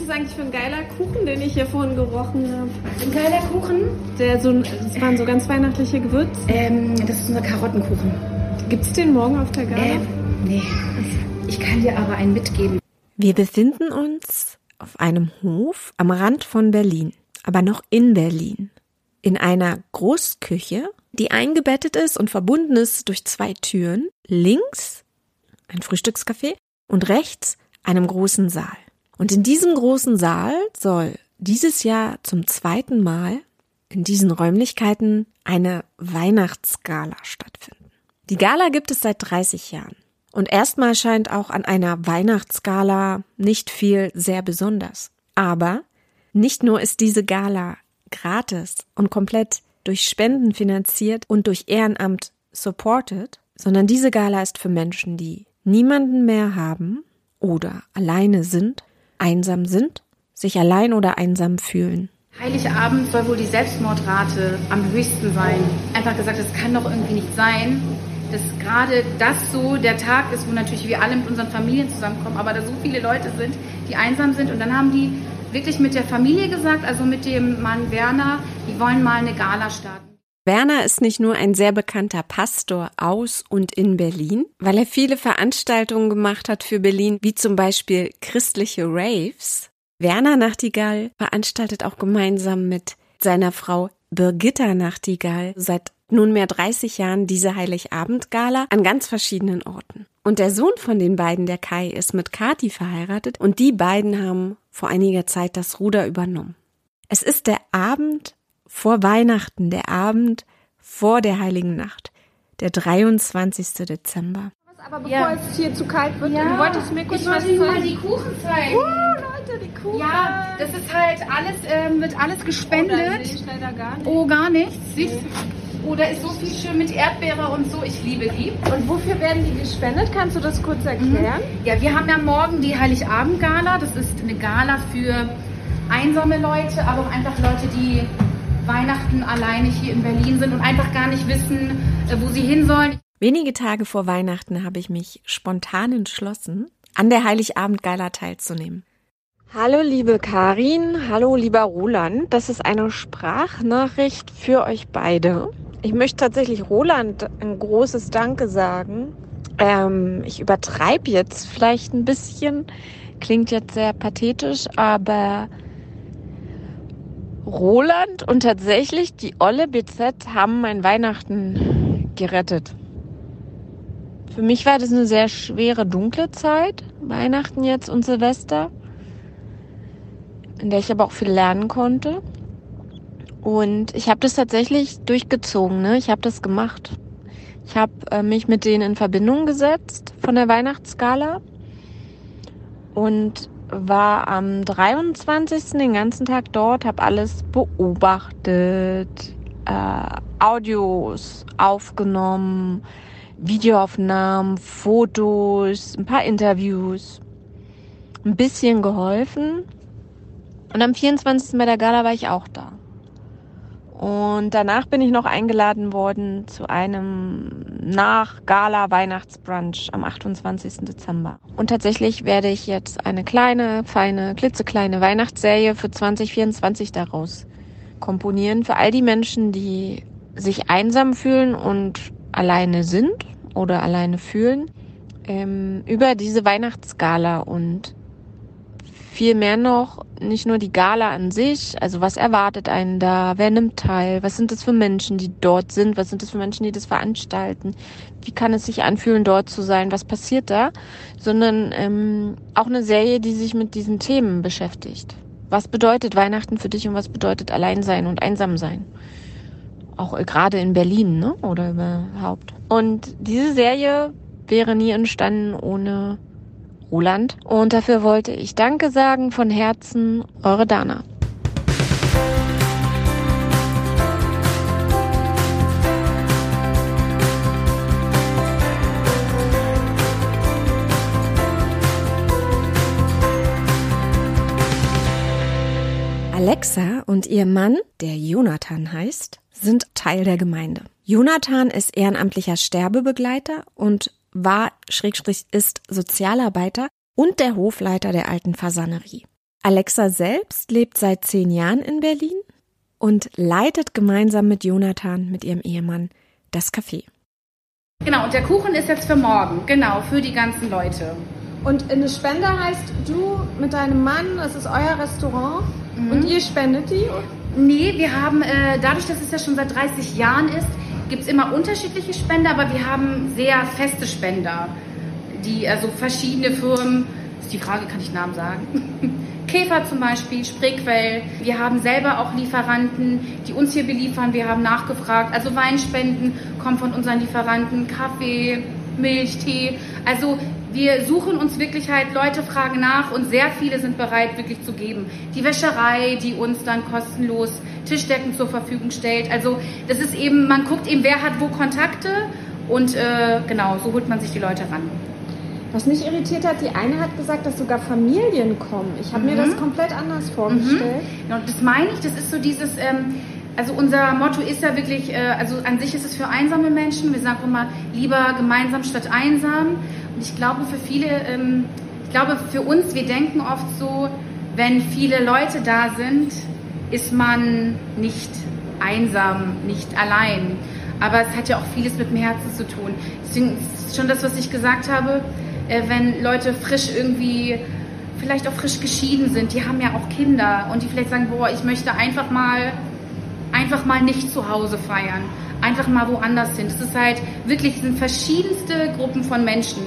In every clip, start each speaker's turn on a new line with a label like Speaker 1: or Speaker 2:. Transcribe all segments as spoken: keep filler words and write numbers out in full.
Speaker 1: das eigentlich für ein geiler Kuchen, den ich hier vorhin gerochen habe?
Speaker 2: Ein geiler Kuchen?
Speaker 1: Der so, das waren so ganz weihnachtliche Gewürze.
Speaker 2: Ähm, das ist unser Karottenkuchen.
Speaker 1: Gibt's den morgen auf der Gala?
Speaker 2: Ähm, nee. Ich kann dir aber einen mitgeben.
Speaker 3: Wir befinden uns auf einem Hof am Rand von Berlin, aber noch in Berlin. In einer Großküche, die eingebettet ist und verbunden ist durch zwei Türen. Links ein Frühstückscafé und rechts einem großen Saal. Und in diesem großen Saal soll dieses Jahr zum zweiten Mal in diesen Räumlichkeiten eine Weihnachtsgala stattfinden. Die Gala gibt es seit dreißig Jahren. Und erstmal scheint auch an einer Weihnachtsgala nicht viel sehr besonders. Aber nicht nur ist diese Gala gratis und komplett durch Spenden finanziert und durch Ehrenamt supported, sondern diese Gala ist für Menschen, die niemanden mehr haben oder alleine sind, einsam sind, sich allein oder einsam fühlen.
Speaker 2: Heiligabend soll wohl die Selbstmordrate am höchsten sein. Einfach gesagt, es kann doch irgendwie nicht sein, dass gerade das so der Tag ist, wo natürlich wir alle mit unseren Familien zusammenkommen, aber da so viele Leute sind, die einsam sind. Und dann haben die wirklich mit der Familie gesagt, also mit dem Mann Werner, die wollen mal eine Gala starten.
Speaker 3: Werner ist nicht nur ein sehr bekannter Pastor aus und in Berlin, weil er viele Veranstaltungen gemacht hat für Berlin, wie zum Beispiel christliche Raves. Werner Nachtigall veranstaltet auch gemeinsam mit seiner Frau Birgitta Nachtigall seit nunmehr dreißig Jahren diese Heiligabend-Gala an ganz verschiedenen Orten. Und der Sohn von den beiden, der Kai, ist mit Kati verheiratet und die beiden haben vor einiger Zeit das Ruder übernommen. Es ist der Abend vor Weihnachten, der Abend vor der Heiligen Nacht, der dreiundzwanzigsten Dezember.
Speaker 1: Aber bevor
Speaker 2: Ja.
Speaker 1: es hier zu kalt wird,
Speaker 2: Ja.
Speaker 1: du wolltest mir kurz
Speaker 2: ich
Speaker 1: was
Speaker 2: wollte Ihnen mal
Speaker 1: zeigen.
Speaker 2: die Kuchen zeigen.
Speaker 1: Oh, Leute, die Kuchen.
Speaker 2: Ja, das ist halt alles, ähm, wird alles
Speaker 1: Oh, da
Speaker 2: gespendet.
Speaker 1: sehe ich leider gar nicht.
Speaker 2: Oh, gar nichts. Siehst du? Oh, da ist so viel schön mit Erdbeere und so. Ich liebe die.
Speaker 1: Und wofür werden die gespendet? Kannst du das kurz erklären?
Speaker 2: Ja, wir haben ja morgen die Heiligabend-Gala. Das ist eine Gala für einsame Leute, aber auch einfach Leute, die Weihnachten alleine hier in Berlin sind und einfach gar nicht wissen, äh, wo sie hin sollen.
Speaker 3: Wenige Tage vor Weihnachten habe ich mich spontan entschlossen, an der Heiligabend-Gala teilzunehmen.
Speaker 4: Hallo liebe Karin, hallo lieber Roland, das ist eine Sprachnachricht für euch beide. Ich möchte tatsächlich Roland ein großes Danke sagen. Ähm, ich übertreibe jetzt vielleicht ein bisschen, klingt jetzt sehr pathetisch, aber Roland und tatsächlich die Olle B Z haben mein Weihnachten gerettet. Für mich war das eine sehr schwere, dunkle Zeit, Weihnachten jetzt und Silvester, in der ich aber auch viel lernen konnte. Und ich habe das tatsächlich durchgezogen, ne? Ich habe das gemacht. Ich habe äh, mich mit denen in Verbindung gesetzt von der Weihnachtsgala und war am dreiundzwanzigsten den ganzen Tag dort, habe alles beobachtet, äh, Audios aufgenommen, Videoaufnahmen, Fotos, ein paar Interviews, ein bisschen geholfen. Und am vierundzwanzigsten bei der Gala war ich auch da. Und danach bin ich noch eingeladen worden zu einem Nach-Gala-Weihnachtsbrunch am achtundzwanzigsten Dezember. Und tatsächlich werde ich jetzt eine kleine, feine, klitzekleine Weihnachtsserie für zwanzig vierundzwanzig daraus komponieren. Für all die Menschen, die sich einsam fühlen und alleine sind oder alleine fühlen, ähm, über diese Weihnachtsgala und viel mehr noch, nicht nur die Gala an sich, also was erwartet einen da, wer nimmt teil, was sind das für Menschen, die dort sind, was sind das für Menschen, die das veranstalten, wie kann es sich anfühlen, dort zu sein, was passiert da, sondern ähm, auch eine Serie, die sich mit diesen Themen beschäftigt. Was bedeutet Weihnachten für dich und was bedeutet Alleinsein und Einsamsein? Auch gerade in Berlin, ne? Oder überhaupt. Und diese Serie wäre nie entstanden ohne Roland. Und dafür wollte ich Danke sagen von Herzen, eure Dana.
Speaker 3: Alexa und ihr Mann, der Jonathan heißt, sind Teil der Gemeinde. Jonathan ist ehrenamtlicher Sterbebegleiter und war, Schrägstrich, ist Sozialarbeiter und der Hofleiter der alten Fasanerie. Alexa selbst lebt seit zehn Jahren in Berlin und leitet gemeinsam mit Jonathan, mit ihrem Ehemann, das Café.
Speaker 2: Genau, und der Kuchen ist jetzt für morgen, genau, für die ganzen Leute.
Speaker 1: Und eine Spende heißt, du mit deinem Mann, das ist euer Restaurant, mhm. und ihr spendet die?
Speaker 2: Nee, wir haben, äh, dadurch, dass es ja schon seit dreißig Jahren ist, gibt es immer unterschiedliche Spender, aber wir haben sehr feste Spender, die, also verschiedene Firmen, ist die Frage, kann ich Namen sagen? Käfer zum Beispiel, Spreequell. Wir haben selber auch Lieferanten, die uns hier beliefern. Wir haben nachgefragt. Also Weinspenden kommen von unseren Lieferanten, Kaffee, Milch, Tee. Also wir suchen uns wirklich halt, Leute fragen nach und sehr viele sind bereit wirklich zu geben. Die Wäscherei, die uns dann kostenlos Tischdecken zur Verfügung stellt. Also das ist eben, man guckt eben, wer hat wo Kontakte und äh, genau, so holt man sich die Leute ran.
Speaker 1: Was mich irritiert hat, die eine hat gesagt, dass sogar Familien kommen. Ich habe mhm. mir das komplett anders vorgestellt.
Speaker 2: Mhm. Ja, das meine ich, das ist so dieses, ähm, also unser Motto ist ja wirklich, äh, also an sich ist es für einsame Menschen. Wir sagen immer, lieber gemeinsam statt einsam. Und ich glaube für viele, ähm, ich glaube für uns, wir denken oft so, wenn viele Leute da sind, ist man nicht einsam, nicht allein. Aber es hat ja auch vieles mit dem Herzen zu tun. Deswegen ist schon das, was ich gesagt habe, wenn Leute frisch irgendwie, vielleicht auch frisch geschieden sind, die haben ja auch Kinder und die vielleicht sagen, boah, ich möchte einfach mal, einfach mal nicht zu Hause feiern, einfach mal woanders hin. Das ist halt wirklich, es sind verschiedenste Gruppen von Menschen.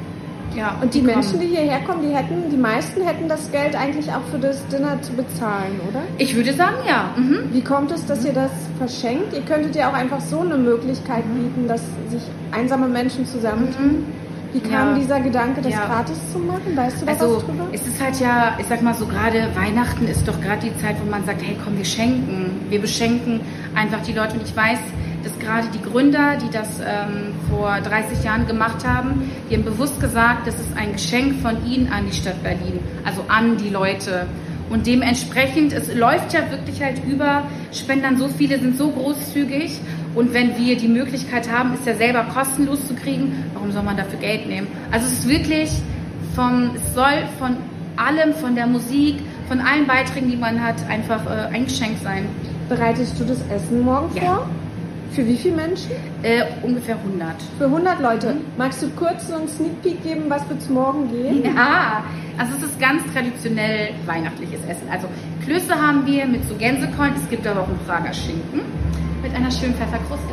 Speaker 2: Ja,
Speaker 1: und die, die Menschen,
Speaker 2: kommen.
Speaker 1: die hierher kommen, die hätten, die meisten hätten das Geld eigentlich auch für das Dinner zu bezahlen, oder?
Speaker 2: Ich würde sagen, ja. Mhm.
Speaker 1: Wie kommt es, dass ihr das verschenkt? Ihr könntet ja auch einfach so eine Möglichkeit bieten, dass sich einsame Menschen zusammentun. Mhm. Wie kam ja. dieser Gedanke, das ja. gratis zu machen? Weißt du da
Speaker 2: also,
Speaker 1: was drüber?
Speaker 2: Es ist halt ja, ich sag mal so, gerade Weihnachten ist doch gerade die Zeit, wo man sagt, hey komm, wir schenken. Wir beschenken einfach die Leute. Und ich weiß, dass gerade die Gründer, die das ähm, vor dreißig Jahren gemacht haben, die haben bewusst gesagt, das ist ein Geschenk von ihnen an die Stadt Berlin, also an die Leute. Und dementsprechend, es läuft ja wirklich halt über Spendern, so viele sind so großzügig. Und wenn wir die Möglichkeit haben, es ja selber kostenlos zu kriegen, warum soll man dafür Geld nehmen? Also es ist wirklich vom, es soll von allem, von der Musik, von allen Beiträgen, die man hat, einfach äh, ein Geschenk sein.
Speaker 1: Bereitest du das Essen morgen
Speaker 2: ja.
Speaker 1: vor? Für wie viele Menschen?
Speaker 2: Äh, ungefähr hundert.
Speaker 1: Für hundert Leute.
Speaker 2: Mhm.
Speaker 1: Magst du kurz so einen Sneak Peek geben, was wird es morgen gehen?
Speaker 2: Ja, also es ist ganz traditionell weihnachtliches Essen. Also Klöße haben wir mit so Gänsekeulen, es gibt aber auch einen Prager Schinken mit einer schönen Pfefferkruste.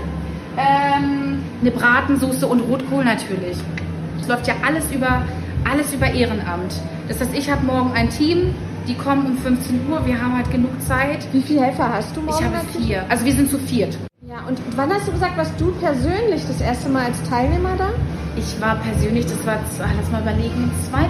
Speaker 2: Ähm, eine Bratensoße und Rotkohl natürlich. Es läuft ja alles über, alles über Ehrenamt. Das heißt, ich habe morgen ein Team, die kommen um fünfzehn Uhr, wir haben halt genug Zeit.
Speaker 1: Wie viele Helfer hast du morgen?
Speaker 2: Ich habe vier, also wir sind zu viert.
Speaker 1: Ja, und wann hast du gesagt, warst du persönlich das erste Mal als Teilnehmer da?
Speaker 2: Ich war persönlich, das war, lass mal überlegen,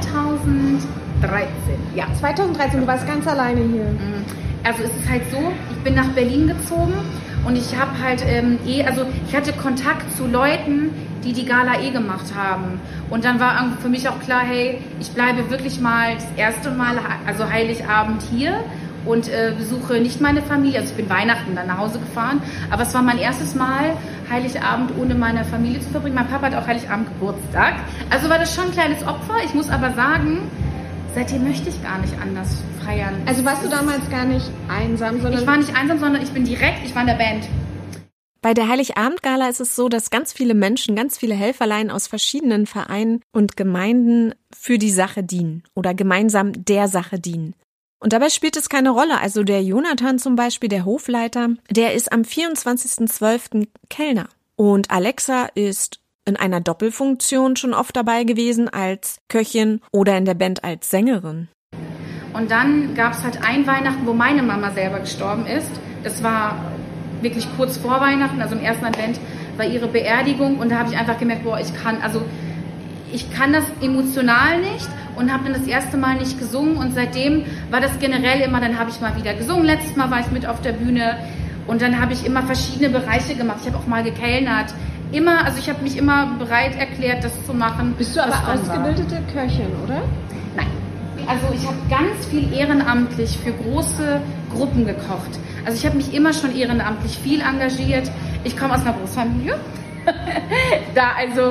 Speaker 2: zweitausenddreizehn. Ja.
Speaker 1: zweitausenddreizehn, du warst ganz alleine hier.
Speaker 2: Also es ist halt so, ich bin nach Berlin gezogen und ich habe halt ähm, eh, also ich hatte Kontakt zu Leuten, die die Gala eh gemacht haben. Und dann war für mich auch klar, hey, ich bleibe wirklich mal das erste Mal, also Heiligabend hier. Und äh, besuche nicht meine Familie, also ich bin Weihnachten dann nach Hause gefahren, aber es war mein erstes Mal, Heiligabend ohne meine Familie zu verbringen. Mein Papa hat auch Heiligabend Geburtstag, also war das schon ein kleines Opfer. Ich muss aber sagen, seitdem möchte ich gar nicht anders feiern.
Speaker 1: Also warst du damals gar nicht einsam, sondern...
Speaker 2: Ich war nicht einsam, sondern ich bin direkt, ich war in der Band.
Speaker 3: Bei der Heiligabend-Gala ist es so, dass ganz viele Menschen, ganz viele Helferlein aus verschiedenen Vereinen und Gemeinden für die Sache dienen oder gemeinsam der Sache dienen. Und dabei spielt es keine Rolle. Also der Jonathan zum Beispiel, der Hofleiter, der ist am vierundzwanzigsten zwölften Kellner. Und Alexa ist in einer Doppelfunktion schon oft dabei gewesen als Köchin oder in der Band als Sängerin.
Speaker 2: Und dann gab es halt ein Weihnachten, wo meine Mama selber gestorben ist. Das war wirklich kurz vor Weihnachten, also im ersten Advent war ihre Beerdigung. Und da habe ich einfach gemerkt, boah, ich kann, also ich kann das emotional nicht. Und habe dann das erste Mal nicht gesungen und seitdem war das generell immer, dann habe ich mal wieder gesungen, letztes Mal war ich mit auf der Bühne und dann habe ich immer verschiedene Bereiche gemacht, ich habe auch mal gekellnert, immer, also ich habe mich immer bereit erklärt, das zu machen.
Speaker 1: Bist du aber ausgebildete Köchin, oder?
Speaker 2: Nein, also ich habe ganz viel ehrenamtlich für große Gruppen gekocht, also ich habe mich immer schon ehrenamtlich viel engagiert, ich komme aus einer Großfamilie. Da also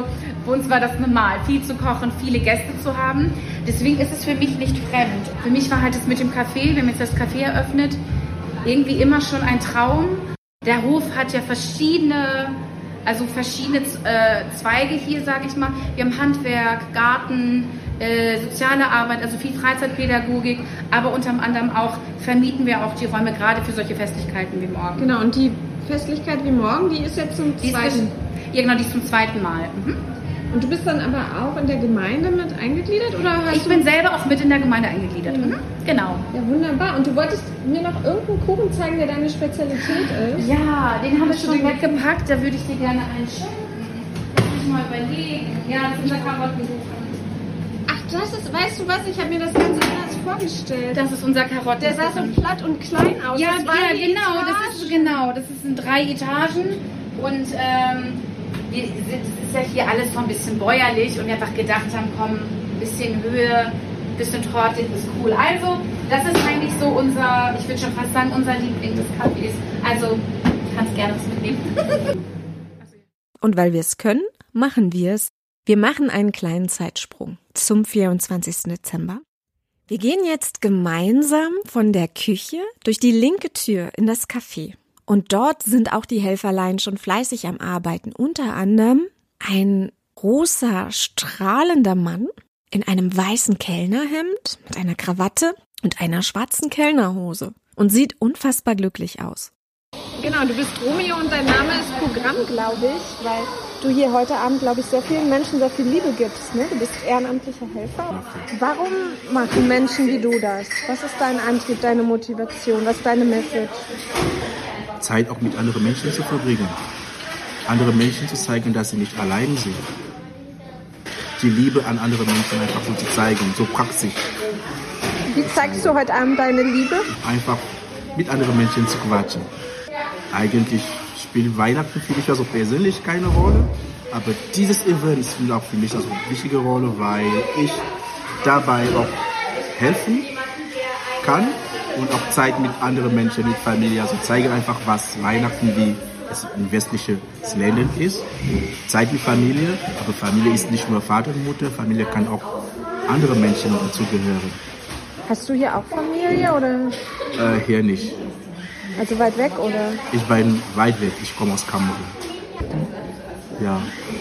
Speaker 2: Für uns war das normal, viel zu kochen, viele Gäste zu haben. Deswegen ist es für mich nicht fremd. Für mich war halt das mit dem Café, wir haben jetzt das Café eröffnet, irgendwie immer schon ein Traum. Der Hof hat ja verschiedene, also verschiedene äh, Zweige hier, sage ich mal. Wir haben Handwerk, Garten, äh, soziale Arbeit, also viel Freizeitpädagogik, aber unter anderem auch vermieten wir auch die Räume gerade für solche Festlichkeiten wie morgen.
Speaker 1: Genau, und die Festlichkeit wie morgen, die ist jetzt zum
Speaker 2: die
Speaker 1: zweiten.
Speaker 2: Ist, ja, genau, die ist zum zweiten Mal. Mhm.
Speaker 1: Und du bist dann aber auch in der Gemeinde mit eingegliedert? Oder hast
Speaker 2: ich
Speaker 1: du...
Speaker 2: bin selber auch mit in der Gemeinde eingegliedert. Mhm. Mhm. Genau.
Speaker 1: Ja, wunderbar. Und du wolltest mir noch irgendeinen Kuchen zeigen, der deine Spezialität ist?
Speaker 2: Ja, den habe ich schon weggepackt. Da würde ich dir gerne einschenken. Lass mich mal überlegen. Ja, das ist unser Karottenkuchen.
Speaker 1: Ach, das ist, weißt du was, ich habe mir das ganz anders vorgestellt.
Speaker 2: Das ist unser Karottenkuchen.
Speaker 1: Der sah so platt und klein aus.
Speaker 2: Ja,
Speaker 1: das
Speaker 2: ja genau, das ist, genau. Das ist in drei Etagen und ähm, wir, das ist ja hier alles so ein bisschen bäuerlich und wir einfach gedacht haben, komm, ein bisschen Höhe, ein bisschen Torte ist cool. Also, das ist eigentlich so unser, ich würde schon fast sagen, unser Liebling des Cafés. Also, du kannst gerne was mitnehmen.
Speaker 3: Und weil wir es können, machen wir es. Wir machen einen kleinen Zeitsprung zum vierundzwanzigsten Dezember. Wir gehen jetzt gemeinsam von der Küche durch die linke Tür in das Café. Und dort sind auch die Helferlein schon fleißig am Arbeiten. Unter anderem ein großer, strahlender Mann in einem weißen Kellnerhemd mit einer Krawatte und einer schwarzen Kellnerhose und sieht unfassbar glücklich aus.
Speaker 1: Genau, du bist Romeo und dein Name ist Programm, glaube ich, weil du hier heute Abend, glaube ich, sehr vielen Menschen sehr viel Liebe gibst. Ne? Du bist ehrenamtlicher Helfer. Warum machen Menschen wie du das? Was ist dein Antrieb, deine Motivation? Was ist deine Message?
Speaker 5: Zeit auch mit anderen Menschen zu verbringen. Andere Menschen zu zeigen, dass sie nicht allein sind. Die Liebe an andere Menschen einfach so zu zeigen, so praktisch.
Speaker 1: Wie zeigst du heute Abend deine Liebe?
Speaker 5: Einfach mit anderen Menschen zu quatschen. Eigentlich spielt Weihnachten für mich also persönlich keine Rolle, aber dieses Event spielt auch für mich also eine wichtige Rolle, weil ich dabei auch helfen kann und auch Zeit mit anderen Menschen, mit Familie, also zeige einfach, was Weihnachten wie es ein westliches Ländern ist. Zeit mit Familie, aber Familie ist nicht nur Vater und Mutter, Familie kann auch andere Menschen dazugehören.
Speaker 1: Hast du hier auch Familie oder?
Speaker 5: Äh, hier nicht.
Speaker 1: Also weit weg, oder?
Speaker 5: Ich bin weit weg, ich komme aus Kamerun. Ja.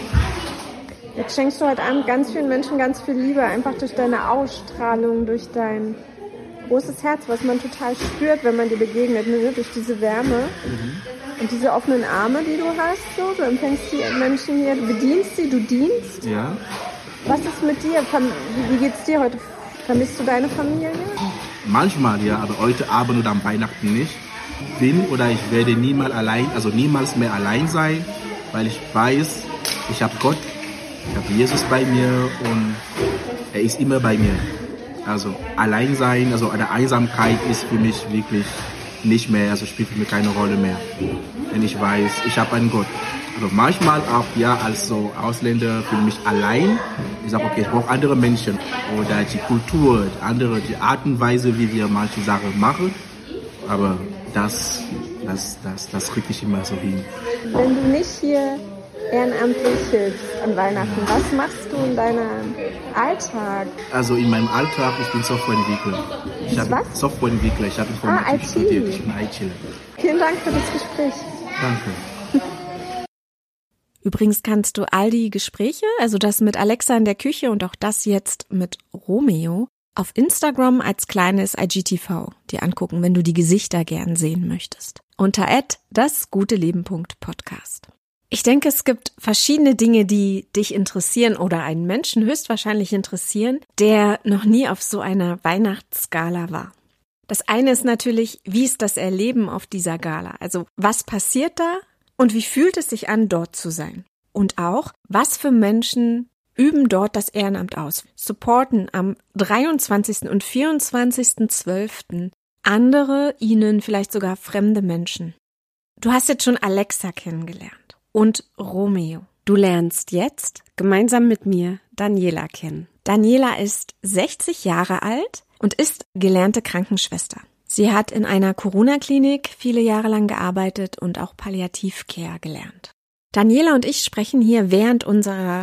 Speaker 1: Jetzt schenkst du heute Abend ganz vielen Menschen ganz viel Liebe, einfach durch deine Ausstrahlung, durch dein großes Herz, was man total spürt, wenn man dir begegnet, ne? Durch diese Wärme mhm. und diese offenen Arme, die du hast. So. Du empfängst die Menschen hier, du bedienst sie, du dienst.
Speaker 5: Ja.
Speaker 1: Was ist mit dir? Wie geht's dir heute? Vermisst du deine Familie?
Speaker 5: Manchmal ja, aber heute Abend oder am Weihnachten nicht. Bin oder ich werde niemals allein, also niemals mehr allein sein, weil ich weiß, ich habe Gott, ich habe Jesus bei mir und er ist immer bei mir. Also allein sein, also eine Einsamkeit ist für mich wirklich nicht mehr, also spielt für mich keine Rolle mehr. Denn ich weiß, ich habe einen Gott. Also manchmal auch ja als so Ausländer fühle mich allein. Ich sage, okay, ich brauche andere Menschen oder die Kultur, andere, die Art und Weise, wie wir manche Sachen machen. Aber das, das, das, das kriege ich immer so hin.
Speaker 1: Wenn du nicht hier ehrenamtlich hilfst an Weihnachten, was machst du in deinem Alltag?
Speaker 5: Also in meinem Alltag, ich bin Softwareentwickler. Ich habe
Speaker 1: was?
Speaker 5: Softwareentwickler, ich habe Informatik
Speaker 1: ah, I T.
Speaker 5: studiert, ich bin I T-Ler.
Speaker 1: Vielen Dank für das Gespräch.
Speaker 5: Danke.
Speaker 3: Übrigens kannst du all die Gespräche, also das mit Alexa in der Küche und auch das jetzt mit Romeo, auf Instagram als kleines I G T V dir angucken, wenn du die Gesichter gern sehen möchtest. Unter at dasguteleben.podcast. Ich denke, es gibt verschiedene Dinge, die dich interessieren oder einen Menschen höchstwahrscheinlich interessieren, der noch nie auf so einer Weihnachtsgala war. Das eine ist natürlich, wie ist das Erleben auf dieser Gala? Also was passiert da und wie fühlt es sich an, dort zu sein? Und auch, was für Menschen üben dort das Ehrenamt aus, supporten am dreiundzwanzigsten und vierundzwanzigsten zwölften andere, ihnen vielleicht sogar fremde Menschen. Du hast jetzt schon Alexa kennengelernt und Romeo. Du lernst jetzt gemeinsam mit mir Daniela kennen. Daniela ist sechzig Jahre alt und ist gelernte Krankenschwester. Sie hat in einer Corona-Klinik viele Jahre lang gearbeitet und auch Palliativcare gelernt. Daniela und ich sprechen hier während unserer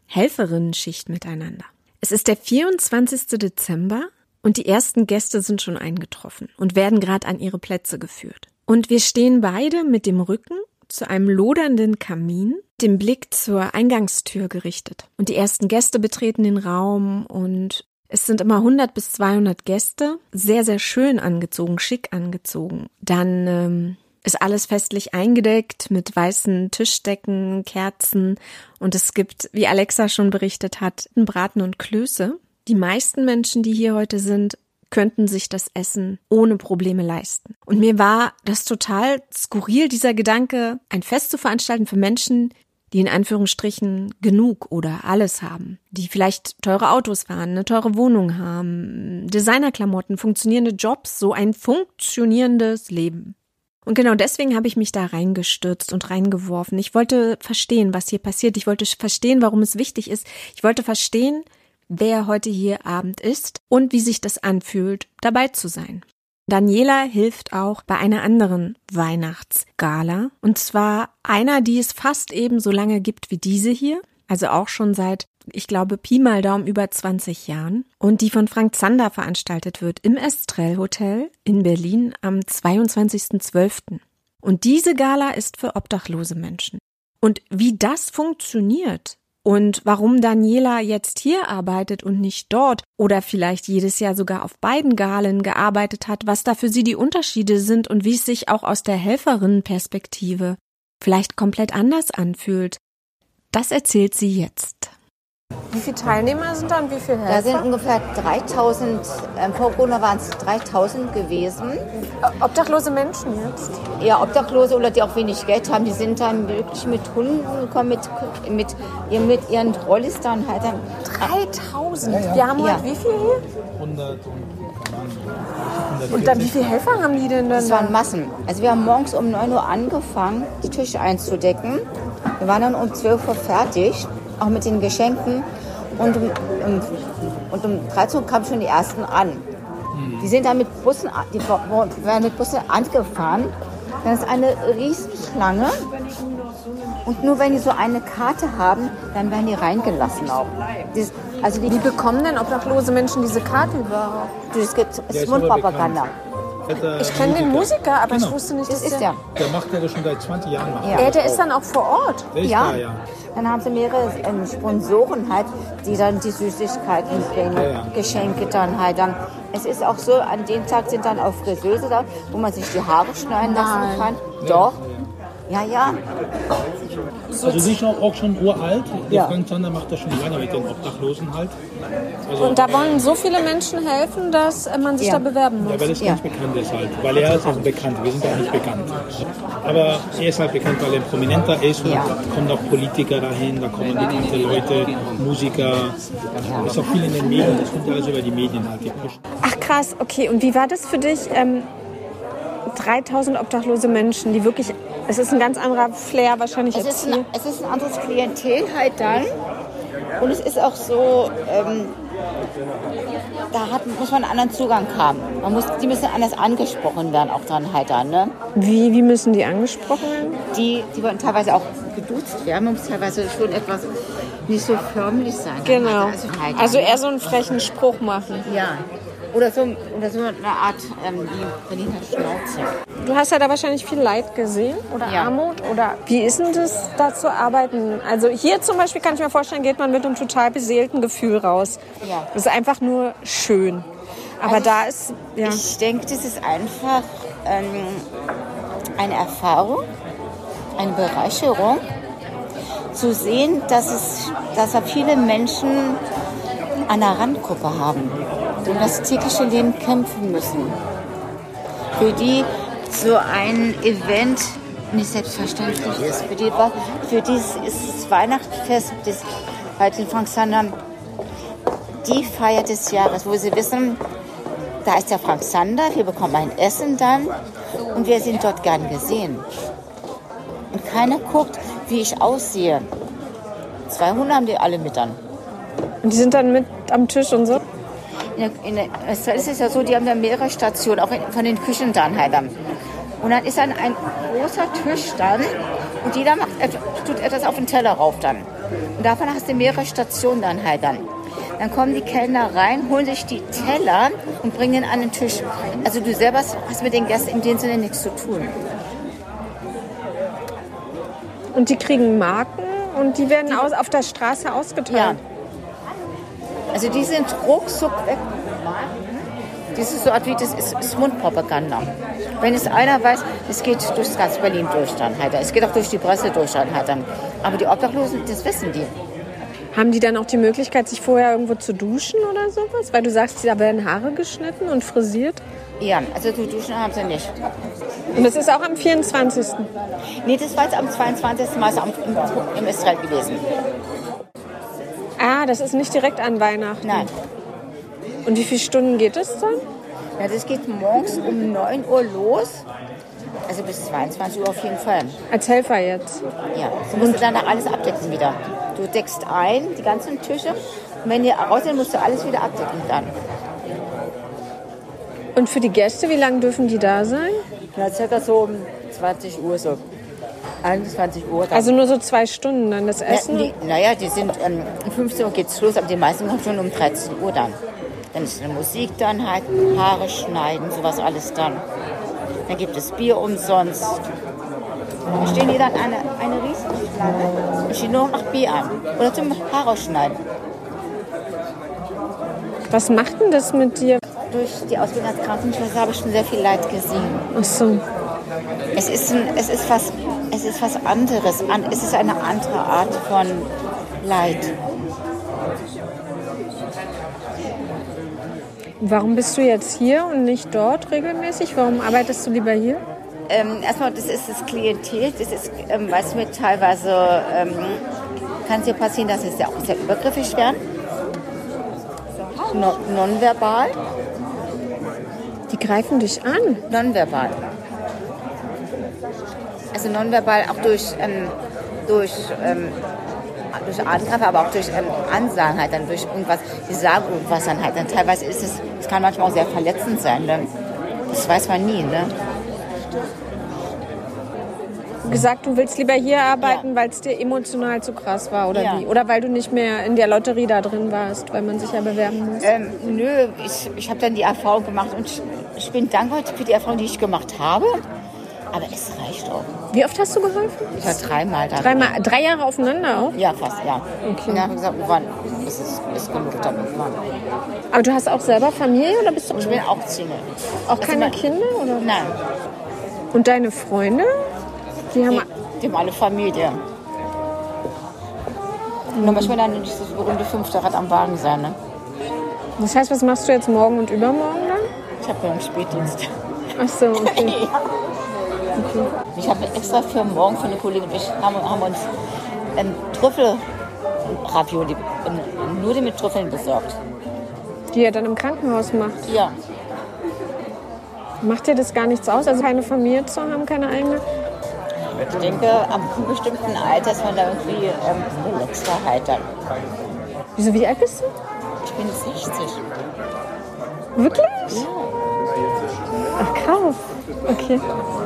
Speaker 3: Helferinnenschicht miteinander. Es ist der vierundzwanzigster Dezember und die ersten Gäste sind schon eingetroffen und werden gerade an ihre Plätze geführt. Und wir stehen beide mit dem Rücken zu einem lodernden Kamin, den Blick zur Eingangstür gerichtet. Und die ersten Gäste betreten den Raum und es sind immer hundert bis zweihundert Gäste, sehr, sehr schön angezogen, schick angezogen. Dann ähm, ist alles festlich eingedeckt mit weißen Tischdecken, Kerzen und es gibt, wie Alexa schon berichtet hat, einen Braten und Klöße. Die meisten Menschen, die hier heute sind, könnten sich das Essen ohne Probleme leisten. Und mir war das total skurril, dieser Gedanke, ein Fest zu veranstalten für Menschen, die in Anführungsstrichen genug oder alles haben, die vielleicht teure Autos fahren, eine teure Wohnung haben, Designerklamotten, funktionierende Jobs, so ein funktionierendes Leben. Und genau deswegen habe ich mich da reingestürzt und reingeworfen. Ich wollte verstehen, was hier passiert. Ich wollte verstehen, warum es wichtig ist. Ich wollte verstehen, wer heute hier Abend ist und wie sich das anfühlt, dabei zu sein. Daniela hilft auch bei einer anderen Weihnachtsgala, und zwar einer, die es fast ebenso lange gibt wie diese hier, also auch schon seit, ich glaube, Pi mal Daumen über zwanzig Jahren, und die von Frank Zander veranstaltet wird im Estrell Hotel in Berlin am zweiundzwanzigsten zwölften Und diese Gala ist für obdachlose Menschen. Und wie das funktioniert und warum Daniela jetzt hier arbeitet und nicht dort oder vielleicht jedes Jahr sogar auf beiden Galen gearbeitet hat, was da für sie die Unterschiede sind und wie es sich auch aus der Helferinnenperspektive vielleicht komplett anders anfühlt, das erzählt sie jetzt.
Speaker 1: Wie viele Teilnehmer sind da und wie viele Helfer?
Speaker 6: Da sind ungefähr dreitausend, ähm, vor Corona waren es dreitausend gewesen.
Speaker 1: Obdachlose Menschen jetzt?
Speaker 6: Ja, Obdachlose oder die auch wenig Geld haben, die sind dann wirklich mit Hunden gekommen, mit, mit, ihr, mit ihren Rollis dann halt dann.
Speaker 1: dreitausend? Ja, ja. Wir haben heute ja. Wie viel hier?
Speaker 7: hundert und,
Speaker 1: und dann wie viele Helfer haben die denn dann?
Speaker 6: Das waren Massen. Also wir haben morgens um neun Uhr angefangen, die Tische einzudecken. Wir waren dann um zwölf Uhr fertig, auch mit den Geschenken. Und um, um, und um dreizehn Uhr kamen schon die ersten an. Die sind dann mit Bussen, die werden mit Bussen angefahren. Dann ist eine Riesenschlange. Und nur wenn die so eine Karte haben, dann werden die reingelassen auch. Das, also die,
Speaker 1: Wie bekommen denn obdachlose Menschen diese Karte überhaupt?
Speaker 6: Das ist Mundpropaganda.
Speaker 1: Ich kenne den Musiker, aber
Speaker 7: genau.
Speaker 1: ich wusste nicht,
Speaker 6: das
Speaker 1: dass
Speaker 6: ist
Speaker 1: der...
Speaker 6: der.
Speaker 7: Der macht ja schon seit zwanzig Jahren. Macht
Speaker 6: Ja.
Speaker 1: Ja, der ist dann auch vor Ort.
Speaker 7: Der ist
Speaker 6: Ja.
Speaker 7: da, ja.
Speaker 6: Dann haben sie mehrere ähm, Sponsoren halt, die dann die Süßigkeiten bringen,
Speaker 7: Ja, ja.
Speaker 6: Geschenke dann halt. Dann. Es ist auch so, an dem Tag sind dann auch Friseuse da, wo man sich die Haare schneiden lassen
Speaker 1: Nein.
Speaker 6: kann. Doch. Ja, ja.
Speaker 7: Also die ist auch schon uralt. Der
Speaker 6: Ja.
Speaker 7: Frank Zander macht das schon lange mit den Obdachlosen halt. Also,
Speaker 1: Und da wollen so viele Menschen helfen, dass man sich
Speaker 6: Ja.
Speaker 1: da bewerben muss.
Speaker 7: ja, weil es
Speaker 6: Ja.
Speaker 7: ganz bekannt ist halt. Weil er ist auch bekannt. Wir sind auch nicht bekannt. Aber er ist halt bekannt, weil er ein Prominenter ist. Und
Speaker 6: Ja.
Speaker 7: da kommen auch Politiker dahin, da kommen bekannte Leute, Musiker. Das ist auch viel in den Medien. Das kommt ja alles über die Medien halt. Die pushen.
Speaker 1: Ach krass, okay. Und wie war das für dich? Ähm, dreitausend obdachlose Menschen, die wirklich... Es ist ein ganz anderer Flair wahrscheinlich
Speaker 6: Es
Speaker 1: als
Speaker 6: ist,
Speaker 1: hier.
Speaker 6: ein, es ist ein anderes Klientel halt dann. Und es ist auch so, ähm, da hat, muss man einen anderen Zugang haben. Man muss, die müssen anders angesprochen werden, auch dann halt dann. Ne?
Speaker 1: Wie, wie müssen die angesprochen werden?
Speaker 6: Die, die wollen teilweise auch geduzt werden. Man muss teilweise schon etwas nicht so förmlich sein.
Speaker 1: Genau.
Speaker 6: Also, halt
Speaker 1: Also
Speaker 6: dann.
Speaker 1: eher so einen frechen Spruch machen.
Speaker 6: Ja. Oder so, oder so eine Art ähm, die Berliner Schnauze.
Speaker 1: Du hast ja da wahrscheinlich viel Leid gesehen oder
Speaker 6: Ja.
Speaker 1: Armut. Oder wie ist denn das, da zu arbeiten? Also hier zum Beispiel kann ich mir vorstellen, geht man mit einem total beseelten Gefühl raus.
Speaker 6: Ja.
Speaker 1: Das ist einfach nur schön. Aber
Speaker 6: Also
Speaker 1: da ist, ja.
Speaker 6: Ich denke, das ist einfach ähm, eine Erfahrung, eine Bereicherung, zu sehen, dass es, dass da viele Menschen eine Randgruppe haben, die um das tägliche Leben kämpfen müssen. Für die so ein Event nicht selbstverständlich ist. Für die, für die ist das Weihnachtsfest, das bei den Frank Zander, die Feier des Jahres, wo sie wissen, da ist der Frank Zander, wir bekommen ein Essen dann und wir sind dort gern gesehen. Und keiner guckt, wie ich aussehe. Zwei Hunde haben die alle mit dann.
Speaker 1: Und die sind dann mit am Tisch und so?
Speaker 6: In der, in der, es ist ja so, die haben da mehrere Stationen, auch in, von den Küchen dann halt dann. Und dann ist dann ein großer Tisch dann und jeder macht, tut etwas auf den Teller rauf dann. Und davon hast du mehrere Stationen dann halt dann. Dann kommen die Kellner rein, holen sich die Teller und bringen den an den Tisch. Also du selber hast mit den Gästen in dem Sinne nichts zu tun.
Speaker 1: Und die kriegen Marken und die werden aus, auf der Straße ausgeteilt?
Speaker 6: Ja. Also die sind ruckzuck weg. Das ist so Art wie, das ist, ist Mundpropaganda. Wenn es einer weiß, es geht durch ganz Berlin durch dann halt. Es geht auch durch die Presse durch dann halt. Aber die Obdachlosen, das wissen die.
Speaker 1: Haben die dann auch die Möglichkeit, sich vorher irgendwo zu duschen oder sowas? Weil du sagst, da werden Haare geschnitten und frisiert?
Speaker 6: Ja, also zu duschen haben sie nicht.
Speaker 1: Und das ist auch am vierundzwanzigsten?
Speaker 6: Nee, das war jetzt am zweiundzwanzigsten Mal am, im, im Israel gewesen.
Speaker 1: Ah, das ist nicht direkt an Weihnachten?
Speaker 6: Nein.
Speaker 1: Und wie viele Stunden geht es dann?
Speaker 6: Ja, das geht morgens um neun Uhr los. Also bis zweiundzwanzig Uhr auf jeden Fall.
Speaker 1: Als Helfer jetzt?
Speaker 6: Ja, du musst dann alles abdecken wieder. Du deckst ein, die ganzen Tische. Und wenn die raus sind, musst du alles wieder abdecken dann.
Speaker 1: Und für die Gäste, wie lange dürfen die da sein?
Speaker 6: Ja, circa so um zwanzig Uhr, so einundzwanzig Uhr. Dann.
Speaker 1: Also nur so zwei Stunden dann das Essen?
Speaker 6: Ja, die, naja, die sind, ähm, um fünfzehn Uhr geht's los, aber die meisten kommen schon um dreizehn Uhr dann. Dann ist eine Musik dann halt, Haare schneiden, sowas alles dann. Dann gibt es Bier umsonst. Dann stehen die dann eine, eine Riesenschlange und stehen nur noch nach Bier an. Oder zum Haare schneiden.
Speaker 1: Was macht denn das mit dir?
Speaker 6: Durch die Ausbildung als Krankenschwester habe ich schon sehr viel Leid gesehen.
Speaker 1: Ach so.
Speaker 6: Es ist, ein, es ist, was, es ist was anderes. Es ist eine andere Art von Leid.
Speaker 1: Warum bist du jetzt hier und nicht dort regelmäßig? Warum arbeitest du lieber hier?
Speaker 6: Ähm, erstmal, das ist das Klientel. Das ist, ähm, weißt du, mit teilweise ähm, kann es dir passieren, dass es ja auch sehr übergriffig werden. No, nonverbal.
Speaker 1: Die greifen dich an?
Speaker 6: Nonverbal. Also nonverbal auch durch, ähm, durch, ähm, durch Angreifer, aber auch durch ähm, Ansagen halt, dann durch irgendwas, die sagen irgendwas dann halt. Dann teilweise ist es, es kann manchmal auch sehr verletzend sein. Ne? Das weiß man nie, ne?
Speaker 1: Gesagt, du willst lieber hier arbeiten, ja, weil es dir emotional zu krass war, oder ja, wie? Oder weil du nicht mehr in der Lotterie da drin warst, weil man sich ja bewerben muss?
Speaker 6: Ähm, nö, ich, ich habe dann die Erfahrung gemacht und ich, ich bin dankbar für die Erfahrung, die ich gemacht habe. Aber es reicht auch.
Speaker 1: Wie oft hast du geholfen?
Speaker 6: Ich war dreimal da.
Speaker 1: Dreimal, drei Jahre aufeinander auch?
Speaker 6: Ja, fast, ja.
Speaker 1: Okay.
Speaker 6: Und dann habe ich gesagt, wann ist es ist genug damit, Mann.
Speaker 1: Aber du hast auch selber Familie oder bist du?
Speaker 6: Ich bin auch Single.
Speaker 1: Auch keine also, Kinder, oder?
Speaker 6: Nein.
Speaker 1: Und deine Freunde? Die haben,
Speaker 6: die, die haben alle Familie. Mhm. Aber ich will dann nicht das berühmte fünfte Rad am Wagen sein, ne?
Speaker 1: Das heißt, was machst du jetzt morgen und übermorgen dann?
Speaker 6: Ich habe ja einen Spätdienst.
Speaker 1: Ach so, okay.
Speaker 6: Ja. Okay. Ich habe extra für morgen für eine Kollegin und ich haben, haben uns ähm, Trüffel-Ravioli, ähm, Nudeln mit Trüffeln besorgt.
Speaker 1: Die ihr dann im Krankenhaus macht?
Speaker 6: Ja.
Speaker 1: Macht dir das gar nichts aus, also keine Familie zu haben, keine eigene?
Speaker 6: Ich denke, am bestimmten Alter ist man da irgendwie ähm, relaxter halt dann.
Speaker 1: Wieso, wie alt bist du?
Speaker 6: Ich bin sechzig.
Speaker 1: Wirklich?
Speaker 6: Ja.
Speaker 1: Ach, krass. Okay.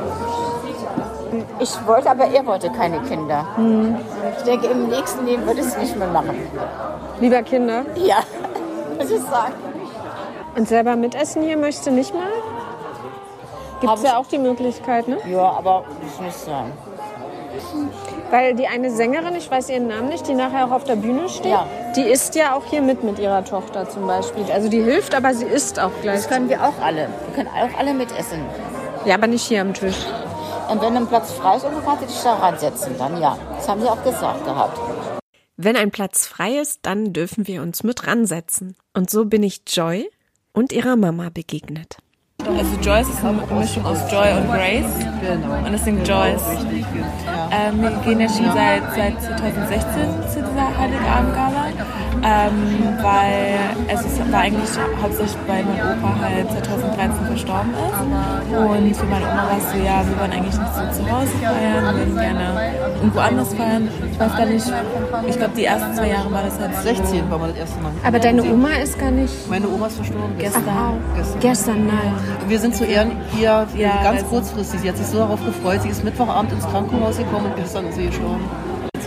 Speaker 6: Ich wollte, aber er wollte keine Kinder.
Speaker 1: Hm.
Speaker 6: Ich denke, im nächsten Leben würde ich es nicht mehr machen.
Speaker 1: Lieber Kinder?
Speaker 6: Ja, muss ich sagen.
Speaker 1: Und selber mitessen hier möchtest du nicht mal? Gibt es ja auch die Möglichkeit, ne?
Speaker 6: Ja, aber ich muss nicht sagen.
Speaker 1: Weil die eine Sängerin, ich weiß ihren Namen nicht, die nachher auch auf der Bühne steht,
Speaker 6: ja,
Speaker 1: die isst ja auch hier mit mit ihrer Tochter zum Beispiel. Also die hilft, aber sie isst auch gleich.
Speaker 6: Das können wir auch alle. Wir können auch alle mitessen.
Speaker 1: Ja, aber nicht hier am Tisch.
Speaker 6: Und wenn ein Platz frei ist, dann kannst du dich da ransetzen. Dann ja, das haben sie auch gesagt gehabt.
Speaker 3: Wenn ein Platz frei ist, dann dürfen wir uns mit ransetzen. Und so bin ich Joy und ihrer Mama begegnet.
Speaker 8: Also Joyce ist eine Mischung aus Joy und Grace. Und deswegen Joyce. Ähm, wir gehen ja schon seit, seit zwanzig sechzehn zu dieser Heiligabend-Gala. Ähm, weil also es war eigentlich hauptsächlich, weil mein Opa halt zwanzig dreizehn verstorben ist. Und für meine Oma war es so, ja, wir wollen eigentlich nicht so zu Hause feiern, wir würden gerne irgendwo anders feiern. Ich weiß gar nicht, ich glaube die ersten zwei Jahre war das halt
Speaker 9: sechzehn war mal das erste Mal.
Speaker 1: Aber deine Oma ist gar nicht...
Speaker 9: Meine Oma ist verstorben.
Speaker 8: Gestern.
Speaker 1: Ach, gestern. Gestern, nein.
Speaker 9: Wir sind zu Ehren hier
Speaker 8: ja,
Speaker 9: ganz kurzfristig. Sie hat sich so darauf gefreut. Sie ist Mittwochabend ins Krankenhaus gekommen und gestern ist sie gestorben.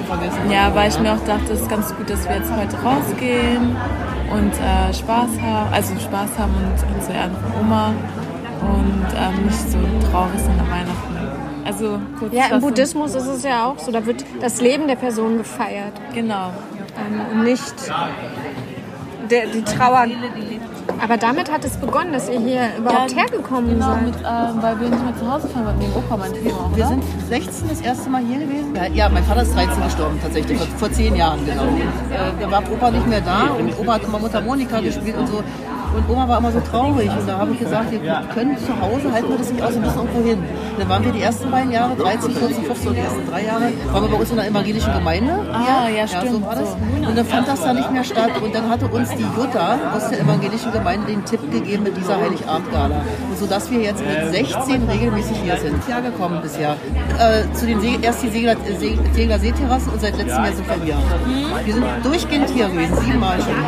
Speaker 9: vergessen.
Speaker 8: Ja, weil ich mir auch dachte, es ist ganz gut, dass wir jetzt heute rausgehen und äh, Spaß haben, also Spaß haben und, und zu Ehren von Oma und ähm, nicht so traurig sind nach Weihnachten. Also kurz
Speaker 1: Ja, im
Speaker 8: fassen.
Speaker 1: Buddhismus ist es ja auch so, da wird das Leben der Person gefeiert.
Speaker 8: Genau.
Speaker 1: Ähm, und nicht der, die Trauer. Aber damit hat es begonnen, dass ihr hier überhaupt
Speaker 8: Ja,
Speaker 1: hergekommen
Speaker 8: genau,
Speaker 1: seid.
Speaker 8: mit, äh, weil wir nicht mehr zu Hause fahren, weil wegen Opa meinte ich auch,
Speaker 9: Wir
Speaker 8: oder?
Speaker 9: sind sechzehn das erste Mal hier gewesen. Ja, ja, mein Vater ist dreizehn gestorben, tatsächlich, vor, vor zehn Jahren genau. Und, äh, da war Opa nicht mehr da und Opa hat immer Mundharmonika gespielt und so. Und Oma war immer so traurig und da habe ich gesagt, wir können zu Hause, halten wir das nicht aus, wir müssen irgendwo hin. Und dann waren wir die ersten beiden Jahre, dreizehn, vierzehn, fünfzehn, die ersten drei Jahre, waren wir bei uns in einer evangelischen Gemeinde.
Speaker 8: Ah, ja,
Speaker 9: ja,
Speaker 8: stimmt.
Speaker 9: so war das. Und dann fand das da nicht mehr statt und dann hatte uns die Jutta aus der evangelischen Gemeinde den Tipp gegeben mit dieser Heiligabend-Gala. Und so dass wir jetzt mit sechzehn regelmäßig hier sind. Ja, gekommen bisher. Äh, zu den See, erst die Segler, See, Tegler Seeterrassen und seit letztem Jahr sind wir hier. Wir sind durchgehend hier gewesen, siebenmal schon.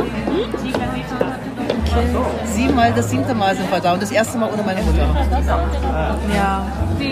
Speaker 9: Siebenmal, das siebte Mal sind wir da und das erste Mal ohne meine Mutter.
Speaker 8: Ja.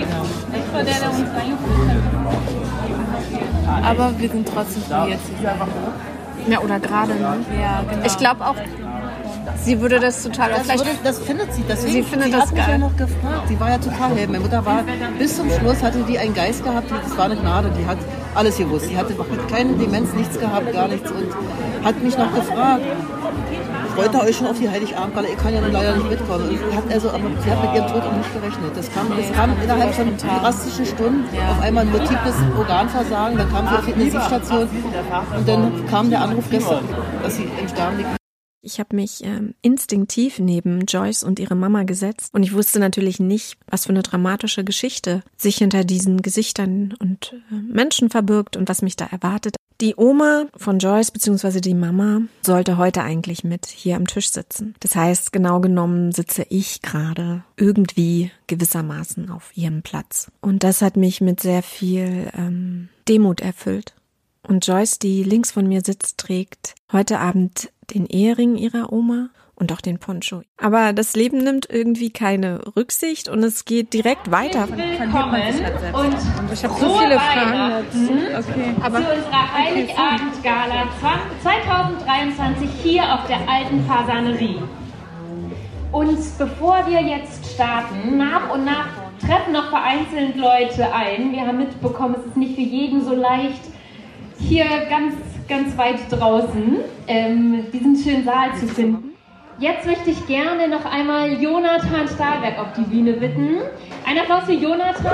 Speaker 8: Aber wir sind trotzdem froh jetzt hier.
Speaker 1: Ja, oder gerade. Ne?
Speaker 8: Ja, genau.
Speaker 1: Ich glaube auch, sie würde das total...
Speaker 9: Das,
Speaker 1: vielleicht,
Speaker 9: würde, das findet sie. Deswegen,
Speaker 1: sie findet
Speaker 9: sie
Speaker 1: das
Speaker 9: hat mich
Speaker 1: geil.
Speaker 9: ja noch gefragt. Sie war ja total hell. Meine Mutter war, bis zum Schluss hatte die einen Geist gehabt, das war eine Gnade, die hat alles gewusst. Sie hatte keine Demenz, nichts gehabt, gar nichts und hat mich noch gefragt, freut ihr euch schon auf die Heiligabendgala? Ich kann ja nun leider nicht mitkommen. Und sie hat, also, aber sie hat mit ihrem Tod auch nicht gerechnet. Das kam, das kam innerhalb von drastischen Stunden auf einmal ein multiples Organversagen, dann kam sie auf die Intensivstation und dann kam der Anruf gestern, dass sie im Sterben liegt.
Speaker 3: Ich habe mich ähm, instinktiv neben Joyce und ihre Mama gesetzt und ich wusste natürlich nicht, was für eine dramatische Geschichte sich hinter diesen Gesichtern und äh, Menschen verbirgt und was mich da erwartet. Die Oma von Joyce bzw. die Mama sollte heute eigentlich mit hier am Tisch sitzen. Das heißt, genau genommen sitze ich gerade irgendwie gewissermaßen auf ihrem Platz. Und das hat mich mit sehr viel ähm, Demut erfüllt. Und Joyce, die links von mir sitzt, trägt heute Abend den Ehering ihrer Oma und auch den Poncho. Aber das Leben nimmt irgendwie keine Rücksicht und es geht direkt weiter.
Speaker 10: Willkommen und
Speaker 1: ich habe so viele Fragen dazu.
Speaker 10: Okay. Aber zu unserer Heiligabend-Gala zwanzig dreiundzwanzig hier auf der alten Fasanerie. Und bevor wir jetzt starten, nach und nach treffen noch vereinzelt Leute ein. Wir haben mitbekommen, es ist nicht für jeden so leicht, hier ganz, ganz weit draußen ähm, diesen schönen Saal zu finden. Jetzt möchte ich gerne noch einmal Jonathan Stahlberg auf die Bühne bitten. Ein Applaus für Jonathan.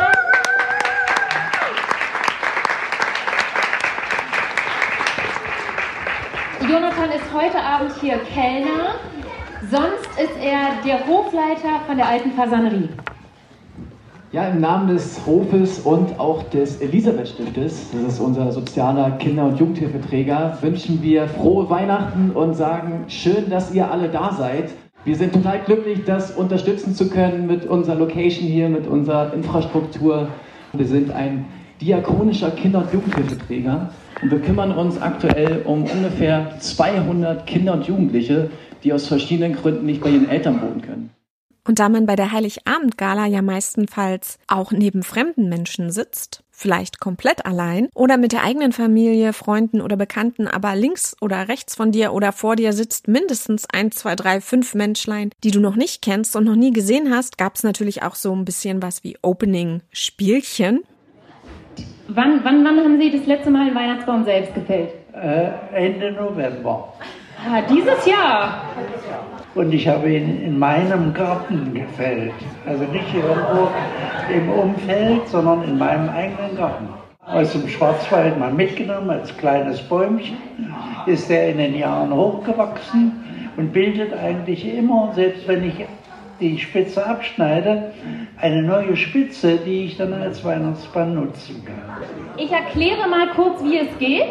Speaker 10: Jonathan ist heute Abend hier Kellner. Sonst ist er der Hofleiter von der alten Fasanerie.
Speaker 11: Ja, im Namen des Hofes und auch des Elisabeth-Stiftes, das ist unser sozialer Kinder- und Jugendhilfeträger, wünschen wir frohe Weihnachten und sagen, schön, dass ihr alle da seid. Wir sind total glücklich, das unterstützen zu können mit unserer Location hier, mit unserer Infrastruktur. Wir sind ein diakonischer Kinder- und Jugendhilfeträger und wir kümmern uns aktuell um ungefähr zweihundert Kinder und Jugendliche, die aus verschiedenen Gründen nicht bei ihren Eltern wohnen können.
Speaker 3: Und da man bei der Heiligabend-Gala ja meistenfalls auch neben fremden Menschen sitzt, vielleicht komplett allein oder mit der eigenen Familie, Freunden oder Bekannten, aber links oder rechts von dir oder vor dir sitzt mindestens eins, zwei, drei, fünf Menschlein, die du noch nicht kennst und noch nie gesehen hast, gab es natürlich auch so ein bisschen was wie Opening-Spielchen.
Speaker 10: Wann, wann, wann haben Sie das letzte Mal den Weihnachtsbaum selbst gefällt?
Speaker 12: Äh, Ende November.
Speaker 10: Ah, dieses Jahr?
Speaker 12: Und ich habe ihn in meinem Garten gefällt. Also nicht irgendwo im Umfeld, sondern in meinem eigenen Garten. Aus dem Schwarzwald mal mitgenommen als kleines Bäumchen. Ist er in den Jahren hochgewachsen und bildet eigentlich immer, selbst wenn ich die Spitze abschneide, eine neue Spitze, die ich dann als Weihnachtsbaum nutzen kann.
Speaker 10: Ich erkläre mal kurz, wie es geht.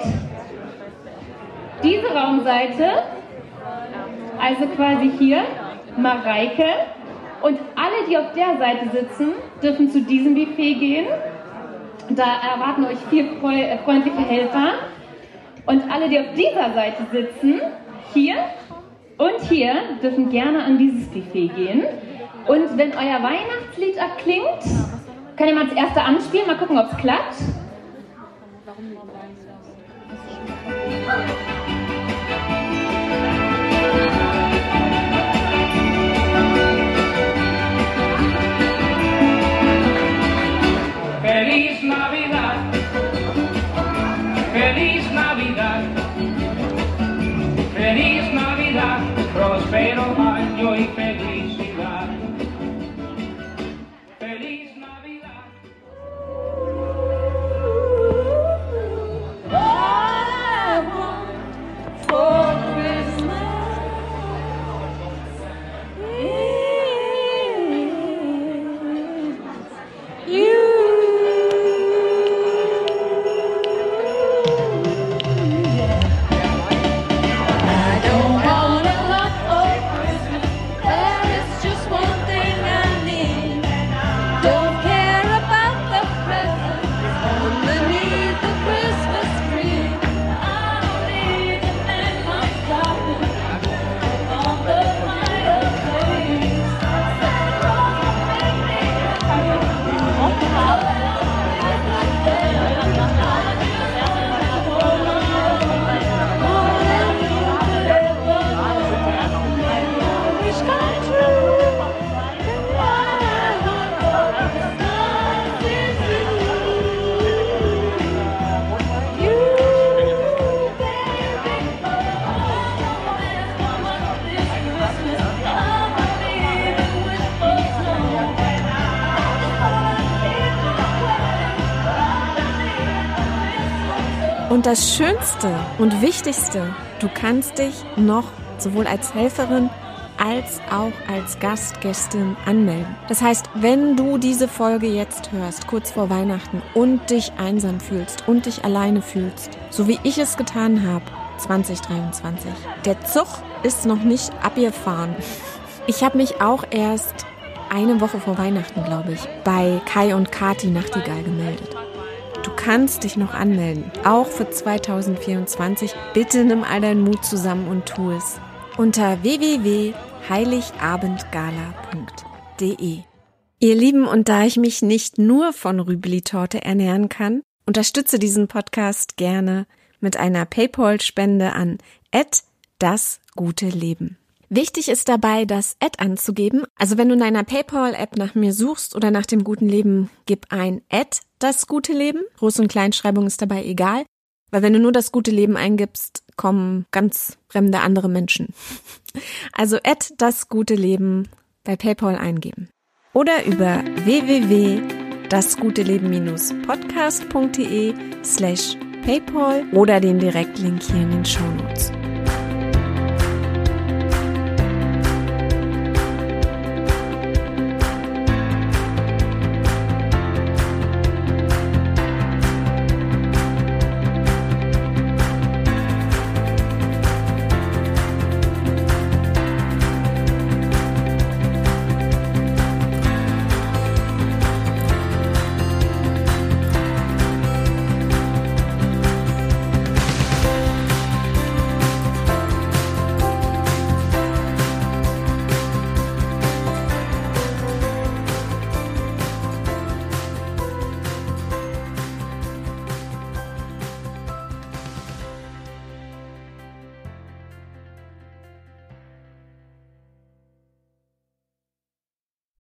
Speaker 10: Diese Raumseite, also quasi hier, Mareike, und alle, die auf der Seite sitzen, dürfen zu diesem Buffet gehen. Da erwarten euch vier freundliche Helfer. Und alle, die auf dieser Seite sitzen, hier und hier, dürfen gerne an dieses Buffet gehen. Und wenn euer Weihnachtslied erklingt, könnt ihr mal das erste anspielen, mal gucken, ob es klappt.
Speaker 13: Feliz Navidad, Feliz Navidad, Feliz Navidad, próspero año y felicidad. Feliz Navidad.
Speaker 14: I want for Christmas is you.
Speaker 3: Und das Schönste und Wichtigste, du kannst dich noch sowohl als Helferin als auch als Gastgästin anmelden. Das heißt, wenn du diese Folge jetzt hörst, kurz vor Weihnachten, und dich einsam fühlst und dich alleine fühlst, so wie ich es getan habe, zwanzig dreiundzwanzig, der Zug ist noch nicht abgefahren. Ich habe mich auch erst eine Woche vor Weihnachten, glaube ich, bei Kai und Kati Nachtigall gemeldet. Du kannst dich noch anmelden, auch für zwanzig vierundzwanzig. Bitte nimm all deinen Mut zusammen und tu es. Unter w w w punkt heiligabendgala punkt de. Ihr Lieben, und da ich mich nicht nur von Rübli-Torte ernähren kann, unterstütze diesen Podcast gerne mit einer PayPal-Spende an at das gute Leben. Wichtig ist dabei, das Ad anzugeben. Also wenn du in deiner PayPal-App nach mir suchst oder nach dem guten Leben, gib ein Ad das gute Leben. Groß- und Kleinschreibung ist dabei egal, weil wenn du nur das gute Leben eingibst, kommen ganz fremde andere Menschen. Also Ad das gute Leben bei PayPal eingeben. Oder über w w w punkt das gute leben podcast punkt de slash PayPal oder den Direktlink hier in den Shownotes.